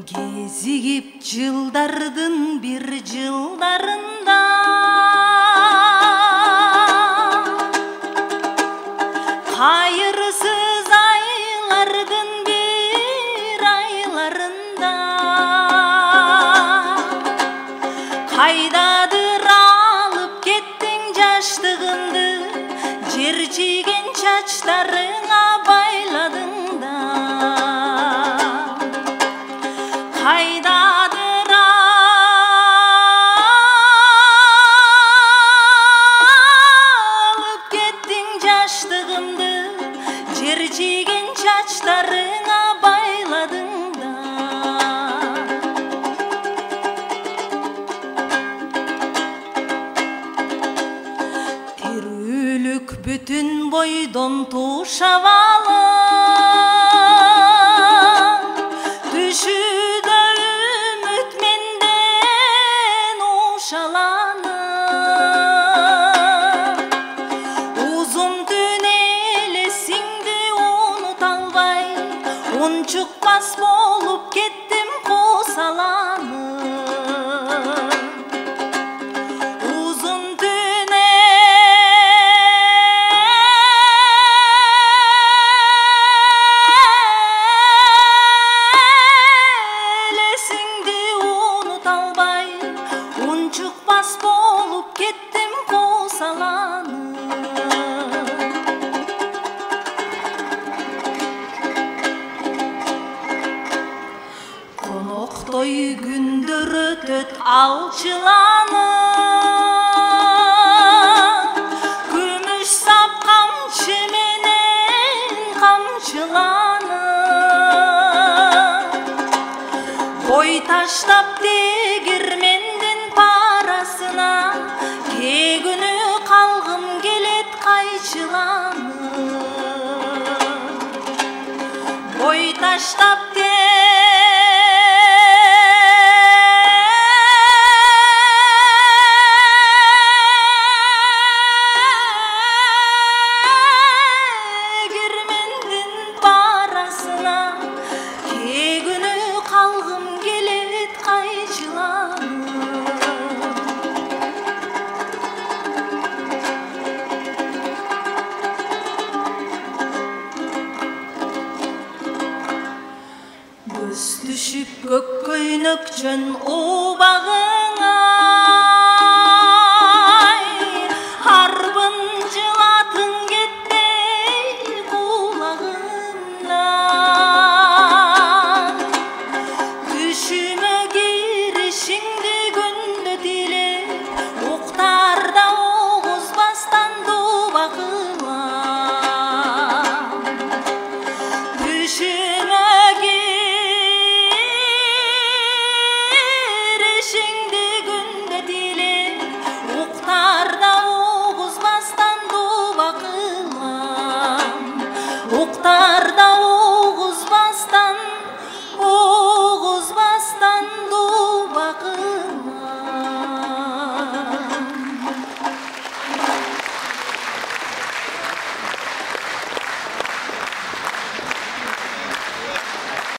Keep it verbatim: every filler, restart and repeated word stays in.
Кезигип жылдардын бир жылдарында кайырсыз айлардын бир айларында кайдадыр алып кеттиң жаштыгымды, жерчиген чачтарыңа байладың да. Кайдадыр алып кеттиң жаштыгымды, жерчиген чачтарыңа байладың да. Тирүүлүк бүтүн бойдон тушап алып, түшүдө үмүт менден ушаланып, узун түн элесиңди унута албай, унчукпас болуп кеттим кусаланып. Узун түн элесиңди унута албай, унчукпас болуп кеттим кусаланып. Коноктой күндөр өтөт алчыланып, күмүш сап камчы менен камчыланып, бой таштап тегирмендин парасына, кегүнү калгым келет кайчыланып. Бой таштап тегирмендин парасына, кегүнү калгым келет кайчыланып. Көз түшүп көк көйнөкчөн убагыңа, арбын жылатың кетпей кулагымдан. Түшүмө киришиңди күндө тилеп, уктарда угузбастан дубагыма. Түшүмө киришиңди күндө тилеп, уктарда угузбастан дубагыма. Уктарда